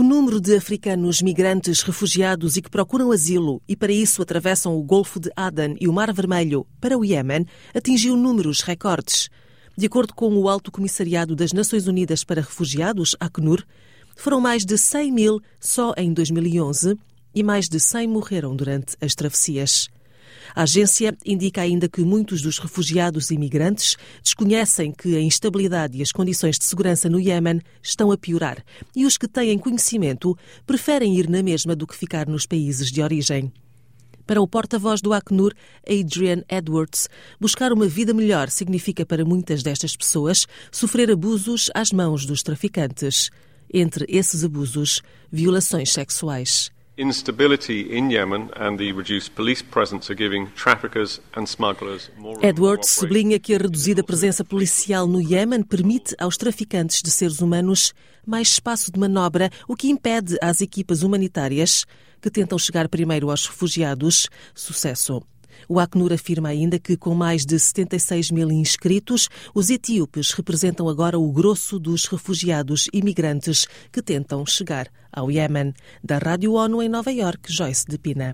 número de africanos migrantes refugiados e que procuram asilo e para isso atravessam o Golfo de Aden e o Mar Vermelho para o Iémen atingiu números recordes. De acordo com o Alto Comissariado das Nações Unidas para Refugiados, ACNUR, foram mais de 100 mil só em 2011 e mais de 100 morreram durante as travessias. A agência indica ainda que muitos dos refugiados e migrantes desconhecem que a instabilidade e as condições de segurança no Iémen estão a piorar e os que têm conhecimento preferem ir na mesma do que ficar nos países de origem. Para o porta-voz do ACNUR, Adrian Edwards, buscar uma vida melhor significa para muitas destas pessoas sofrer abusos às mãos dos traficantes. Entre esses abusos, violações sexuais. Instability in Yemen and the reduced police presence are giving traffickers and smugglers more. Edwards sublinha que a reduzida presença policial no Iémen permite aos traficantes de seres humanos mais espaço de manobra, o que impede às equipas humanitárias que tentam chegar primeiro aos refugiados sucesso. O ACNUR afirma ainda que, com mais de 76 mil inscritos, os etíopes representam agora o grosso dos refugiados e migrantes que tentam chegar ao Iémen. Da Rádio ONU em Nova Iorque, Joyce de Pina.